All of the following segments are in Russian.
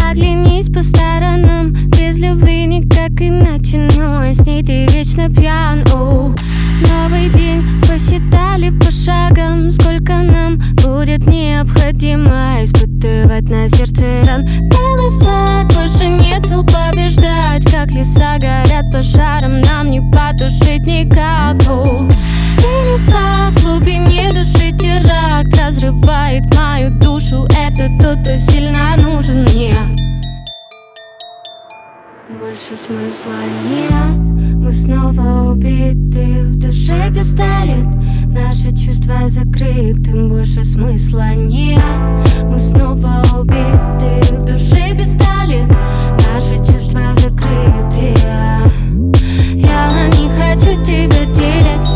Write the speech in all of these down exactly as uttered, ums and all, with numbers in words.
Оглянись по сторонам, без любви никак иначе. Но с ней ты вечно пьян. О, новый день посчитали по шагам, сколько нам будет необходимо испытывать на сердце ран. Белый флаг, больше нет сил побеждать. Как леса горят пожаром, нам не потушить никак. О, или факт, в глубине души теракт разрывает мою душу. Это тот, кто сильно нужен мне. Больше смысла нет, мы снова убиты. В душе пистолет, наши чувства закрыты. Больше смысла нет, мы снова убиты. В душе пистолет, наши чувства закрыты. Я не хочу тебя терять.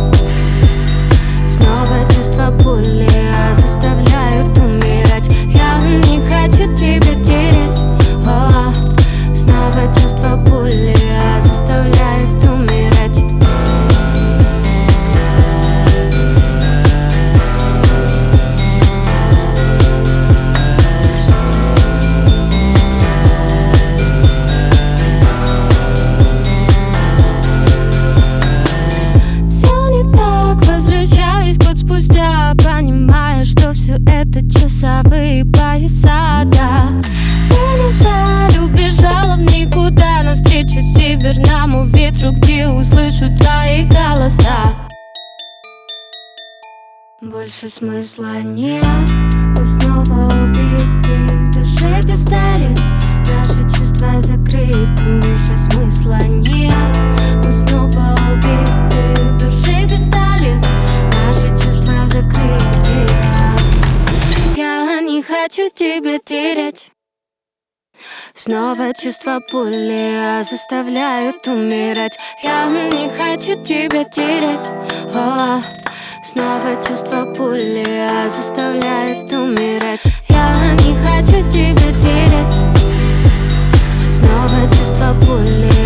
Снова чувства пули заставляют умирать. Я не хочу тебя терять. О, снова чувства пули заставляют умирать. Все не так, возвращаюсь год спустя, понимая, что все это часовые пояса, да. Мне не жаль, убежала в никуда, навстречу северному ветру, где услышу твои голоса. Больше смысла нет, мы снова убиты. В душе пистолет, наши чувства закрыты. Больше смысла нет, мы снова убиты. В душе пистолет, наши чувства закрыты. Я не хочу тебя терять. Снова чувства пули заставляют умирать. Я не хочу тебя терять. О, снова чувства пули заставляют умирать. Я не хочу тебя терять. Снова чувства пули